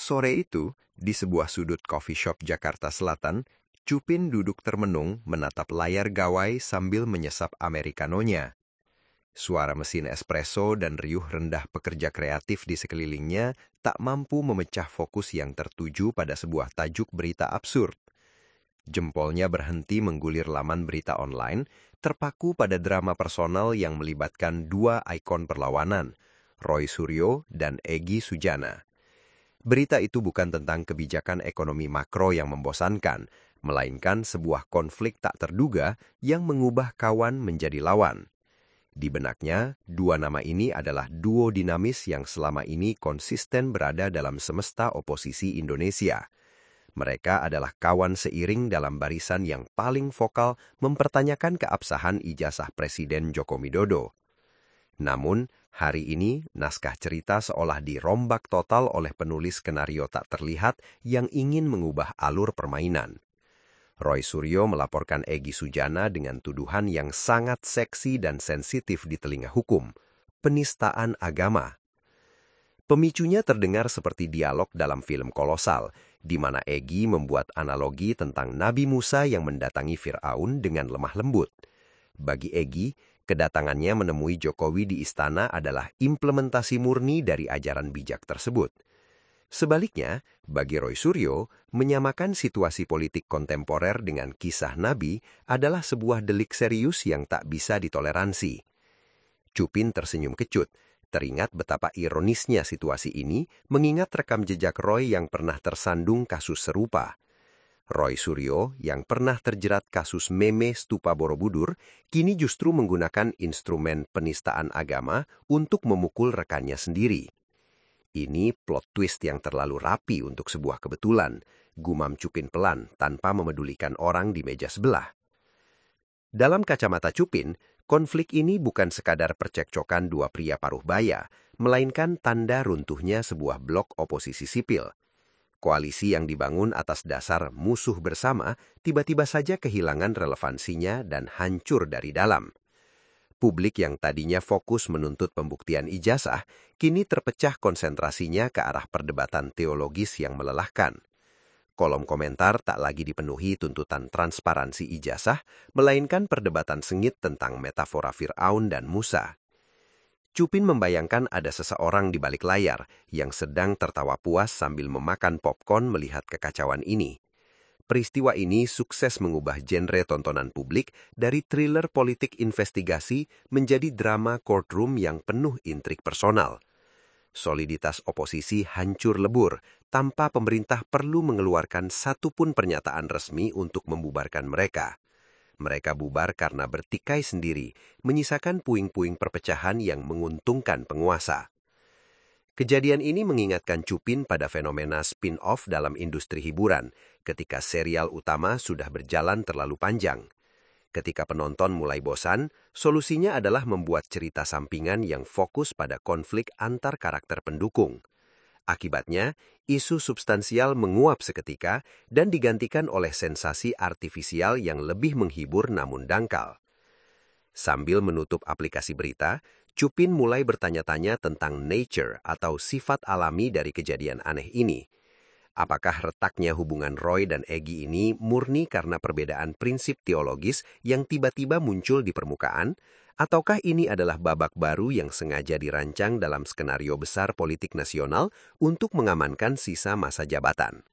Sore itu, di sebuah sudut coffee shop Jakarta Selatan, Cupin duduk termenung menatap layar gawai sambil menyesap americanonya. Suara mesin espresso dan riuh rendah pekerja kreatif di sekelilingnya tak mampu memecah fokus yang tertuju pada sebuah tajuk berita absurd. Jempolnya berhenti menggulir laman berita online, terpaku pada drama personal yang melibatkan dua ikon perlawanan, Roy Suryo dan Egy Sujana. Berita itu bukan tentang kebijakan ekonomi makro yang membosankan, melainkan sebuah konflik tak terduga yang mengubah kawan menjadi lawan. Di benaknya, dua nama ini adalah duo dinamis yang selama ini konsisten berada dalam semesta oposisi Indonesia. Mereka adalah kawan seiring dalam barisan yang paling vokal mempertanyakan keabsahan ijazah Presiden Joko Widodo. Namun, hari ini naskah cerita seolah dirombak total oleh penulis skenario tak terlihat yang ingin mengubah alur permainan. Roy Suryo melaporkan Egy Sujana dengan tuduhan yang sangat seksi dan sensitif di telinga hukum, penistaan agama. Pemicunya terdengar seperti dialog dalam film kolosal, di mana Egy membuat analogi tentang Nabi Musa yang mendatangi Fir'aun dengan lemah lembut. Bagi Egy, kedatangannya menemui Jokowi di istana adalah implementasi murni dari ajaran bijak tersebut. Sebaliknya, bagi Roy Suryo, menyamakan situasi politik kontemporer dengan kisah Nabi adalah sebuah delik serius yang tak bisa ditoleransi. Cupin tersenyum kecut, teringat betapa ironisnya situasi ini mengingat rekam jejak Roy yang pernah tersandung kasus serupa. Roy Suryo, yang pernah terjerat kasus meme Stupa Borobudur, kini justru menggunakan instrumen penistaan agama untuk memukul rekannya sendiri. Ini plot twist yang terlalu rapi untuk sebuah kebetulan, gumam Cupin pelan tanpa memedulikan orang di meja sebelah. Dalam kacamata Cupin, konflik ini bukan sekadar percekcokan dua pria paruh baya, melainkan tanda runtuhnya sebuah blok oposisi sipil. Koalisi yang dibangun atas dasar musuh bersama tiba-tiba saja kehilangan relevansinya dan hancur dari dalam. Publik yang tadinya fokus menuntut pembuktian ijazah, kini terpecah konsentrasinya ke arah perdebatan teologis yang melelahkan. Kolom komentar tak lagi dipenuhi tuntutan transparansi ijazah, melainkan perdebatan sengit tentang metafora Fir'aun dan Musa. Cupin membayangkan ada seseorang di balik layar yang sedang tertawa puas sambil memakan popcorn melihat kekacauan ini. Peristiwa ini sukses mengubah genre tontonan publik dari thriller politik investigasi menjadi drama courtroom yang penuh intrik personal. Soliditas oposisi hancur lebur tanpa pemerintah perlu mengeluarkan satupun pernyataan resmi untuk membubarkan mereka. Mereka bubar karena bertikai sendiri, menyisakan puing-puing perpecahan yang menguntungkan penguasa. Kejadian ini mengingatkan Cupin pada fenomena spin-off dalam industri hiburan, ketika serial utama sudah berjalan terlalu panjang. Ketika penonton mulai bosan, solusinya adalah membuat cerita sampingan yang fokus pada konflik antar karakter pendukung. Akibatnya, isu substansial menguap seketika dan digantikan oleh sensasi artifisial yang lebih menghibur namun dangkal. Sambil menutup aplikasi berita, Cupin mulai bertanya-tanya tentang nature atau sifat alami dari kejadian aneh ini. Apakah retaknya hubungan Roy dan Egy ini murni karena perbedaan prinsip teologis yang tiba-tiba muncul di permukaan? Ataukah ini adalah babak baru yang sengaja dirancang dalam skenario besar politik nasional untuk mengamankan sisa masa jabatan?